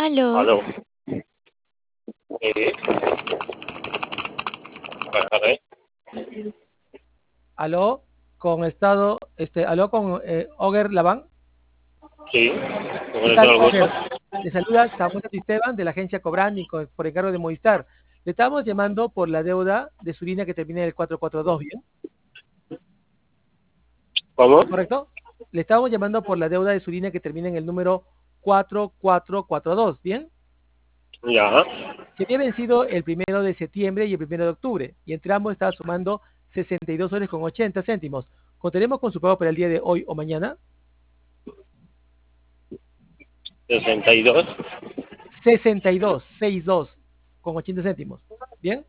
Aló, Aló. Sí, buenas tardes. Aló, con estado, aló con Oger Laván. Sí, con ¿Qué el tal, señor gusto. Oger? Le saluda Samuel Esteban de la agencia Cobrani por encargo de Movistar. Le estamos llamando por la deuda de su línea que termina en el 442, ¿bien? ¿Cómo? ¿Correcto? Le estamos llamando por la deuda de su línea que termina en el número 4442, ¿bien? Ya, Que había vencido el 1 de septiembre y el 1 de octubre, y entre ambos estaba sumando 62 soles con 80 céntimos. ¿Contaremos con su pago para el día de hoy o mañana? 62. 62 con 80 céntimos. ¿Bien?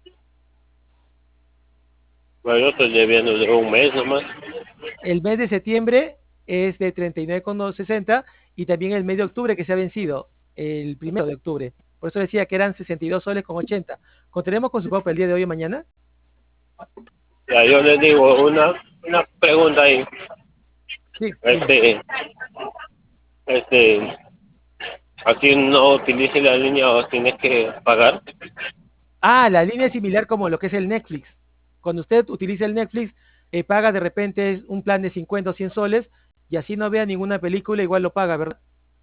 Bueno, yo estoy debiendo de un mes nomás. El mes de septiembre es de 39,60 y también el mes de octubre que se ha vencido, el 1 de octubre. Por eso decía que eran 62 soles con 80. ¿Contaremos con su pago para el día de hoy o mañana? Ya, yo le digo una pregunta ahí. Sí, dime. Este, este, aquí no utilice la línea o tienes que pagar. Ah, la línea es similar como lo que es el Netflix. Cuando usted utiliza el Netflix, paga de repente es un plan de 50 o 100 soles y así no vea ninguna película, igual lo paga, ¿verdad?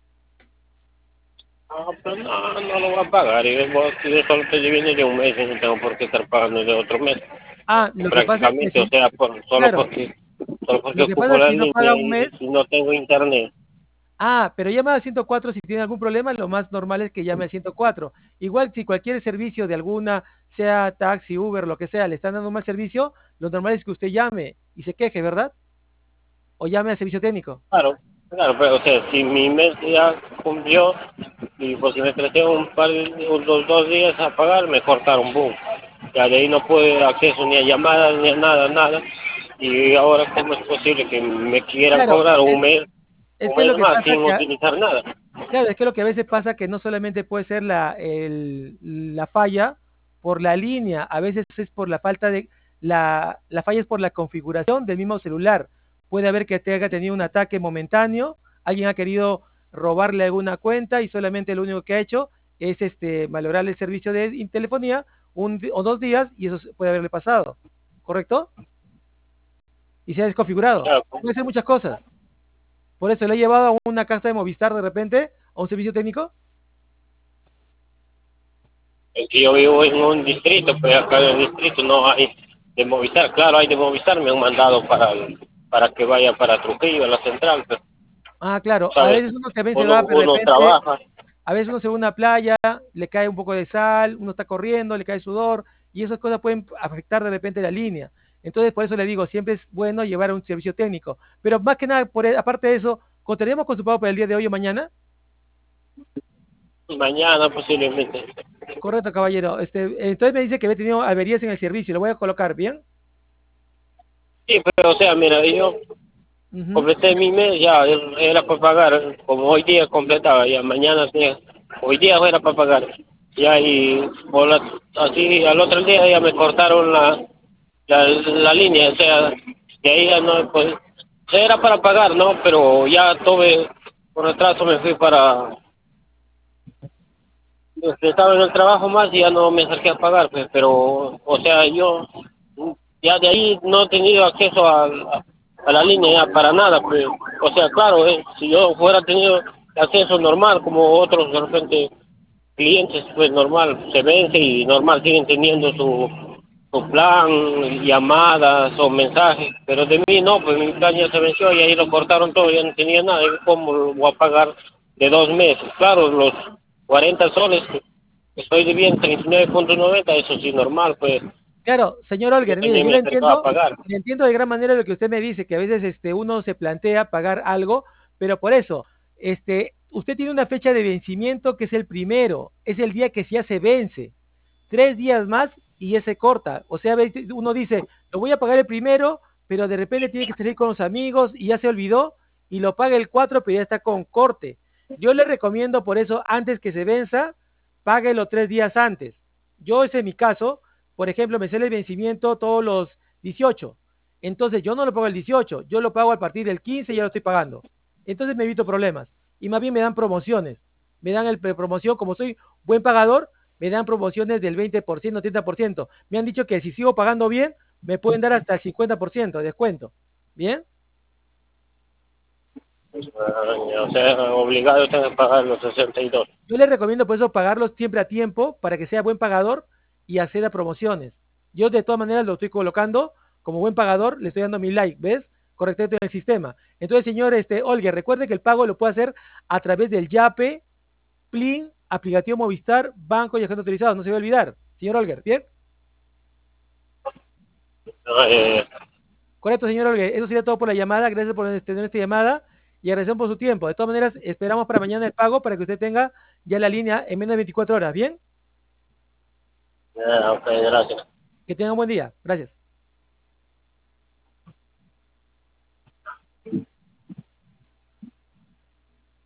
Ah, pues no lo voy a pagar. Yo solo estoy debiendo de un mes y no tengo por qué estar pagando de otro mes. Ah, lo que pasa es que Prácticamente, o si, sea, claro, solo porque lo que pasa ocupo es la si no línea paga un y mes. no tengo internet. Ah, pero llama al 104 si tiene algún problema, lo más normal es que llame al 104. Igual si cualquier servicio de alguna, sea taxi, Uber, lo que sea, le están dando un mal servicio, lo normal es que usted llame y se queje, ¿verdad? O llame al servicio técnico. Claro, claro, pero o sea, si mi mes ya cumplió y pues si me creció unos 2 días a pagar, me cortaron, boom. Ya de ahí no pude acceso ni a llamadas ni a nada, nada. Y ahora, ¿cómo es posible que me quieran Claro, cobrar es un que mes lo que más pasa sin que, utilizar nada? claro, es que lo que a veces pasa que no solamente puede ser la falla por la línea, a veces es por la falta de, la falla es por la configuración del mismo celular. Puede haber que te haya tenido un ataque momentáneo, alguien ha querido robarle alguna cuenta y solamente lo único que ha hecho es malograr el servicio de telefonía o 2 días y eso puede haberle pasado, ¿correcto? Y se ha desconfigurado. Claro, Puede ser muchas cosas. Por eso le he llevado a una casa de Movistar de repente, a un servicio técnico. es que yo vivo en un distrito, pero acá en el distrito no hay de Movistar. Claro, hay de Movistar, me han mandado para que vaya para Trujillo, a la central, pero, Ah, claro, a ¿sabes? veces uno también se va Uno, de uno repente, trabaja. a veces uno se va a una playa, le cae un poco de sal, uno está corriendo, le cae sudor, y esas cosas pueden afectar de repente la línea. Entonces, por eso le digo, siempre es bueno llevar a un servicio técnico. Pero más que nada, aparte de eso, ¿contaríamos con su pago para el día de hoy o mañana? Mañana posiblemente. Correcto, caballero. Entonces me dice que había tenido averías en el servicio, lo voy a colocar, ¿bien? Sí, pero o sea, mira, yo Ujú. completé mi mes, ya era para pagar, como hoy día completaba, ya mañana hoy día era para pagar. Ya y así al otro día ya me cortaron la línea, o sea, de ahí ya no, pues, era para pagar, ¿no? Pero ya tuve, por retraso me fui estaba en el trabajo más y ya no me acerqué a pagar, pues, pero, o sea, yo ya de ahí no he tenido acceso a la línea ya para nada, pues, o sea, claro, si yo fuera tenido acceso normal como otros de repente clientes, pues normal, se vence y normal siguen teniendo su plan, llamadas o mensajes, pero de mí no, pues mi plan ya se venció y ahí lo cortaron todo, ya no tenía nada, ¿y cómo lo voy a pagar de 2 meses? Claro, los 40 soles que estoy debiendo, 39,90, eso sí, normal, pues Claro, señor yo Olger, mire, también me acercaba a pagar. le entiendo de gran manera lo que usted me dice, que a veces uno se plantea pagar algo, pero por eso, usted tiene una fecha de vencimiento que es el primero, es el día que ya se vence. 3 días más y ya se corta. O sea, uno dice, lo voy a pagar el primero, pero de repente tiene que salir con los amigos y ya se olvidó y lo paga el 4, pero ya está con corte. Yo le recomiendo por eso, antes que se venza, páguelo 3 días antes. Yo, ese es mi caso, por ejemplo, me sale el vencimiento todos los 18. Entonces yo no lo pago el 18, yo lo pago a partir del 15 y ya lo estoy pagando. Entonces me evito problemas y más bien me dan promociones. me dan el promoción, como soy buen pagador, me dan promociones del 20%, 30%. Me han dicho que si sigo pagando bien, me pueden dar hasta el 50% de descuento. ¿Bien? O sea, obligado están a pagar los 62. Yo les recomiendo por eso pagarlos siempre a tiempo para que sea buen pagador y acceda a promociones. Yo de todas maneras lo estoy colocando como buen pagador, le estoy dando mi like, ¿ves? Correcto en el sistema. Entonces, señor Olga, recuerde que el pago lo puede hacer a través del Yape, Plin, aplicativo Movistar, banco y agente autorizado. No se va a olvidar. Señor Olger, ¿bien? Eh, Correcto, señor Olger. Eso sería todo por la llamada. Gracias por tener esta llamada y agradecemos por su tiempo. De todas maneras, esperamos para mañana el pago para que usted tenga ya la línea en menos de 24 horas. ¿Bien? ok, gracias. Que tenga un buen día. Gracias.